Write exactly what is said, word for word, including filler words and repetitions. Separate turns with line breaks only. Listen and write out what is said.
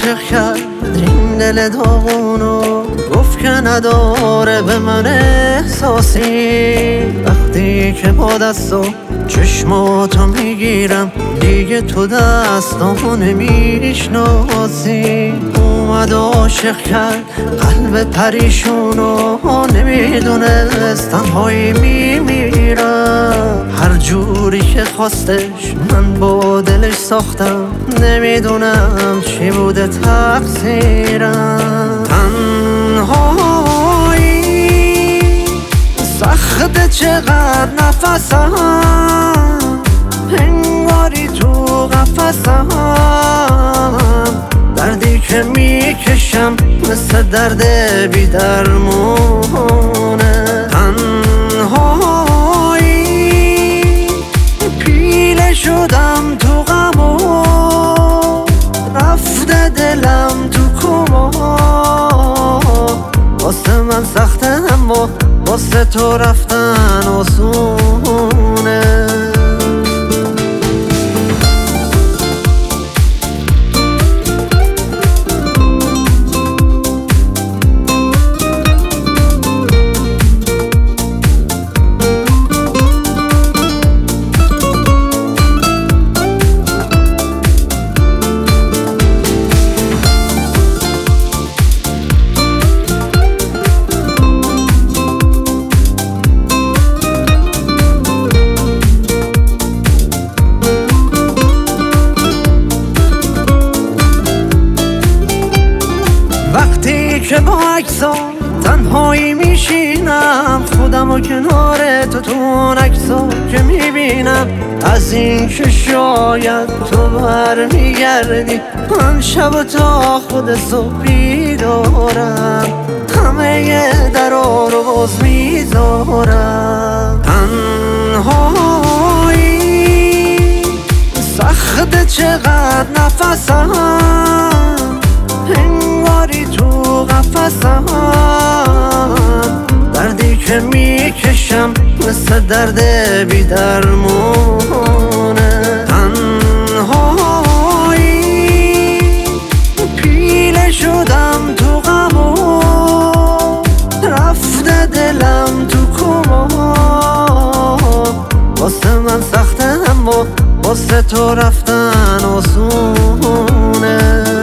عاشق کرد این دل داغونو، گفت که نداره به من احساسی. وقتی که با دست و چشماتو میگیرم دیگه تو دستامو نمیشناسی. اومد عاشق کرد قلب پریشونو، نمیدونست تنهایی میمیرم. هر جوری که خواستش من با دلش ساختم، نمیدونم چی بوده تقصیرم. تنهایی سخته چقدر نفسم، انگاری تو قفسم. دردی که میکشم مثل درد بی درمونه. تنهایی پیله شدم تو غمو، رفته دلم تو کما. واسه من سخته اما واسه تو رفتن آسونه. وقتی که با عکسا تنهایی میشینم، خودم و کنار تو تو اون عکسا که میبینم. از این که شاید تو برمیگردی، من شب تا خود صبح بیدارم، همه درا رو باز میذارم. تنهایی سخته چقدر نفسم، انگاری تو قفسم. دردی که میکشم مثل درد بی درمونه. تنهایی پیله شدم تو غمو، رفته دلم تو کما. واسه من سخته اما واسه تو رفتن آسونه.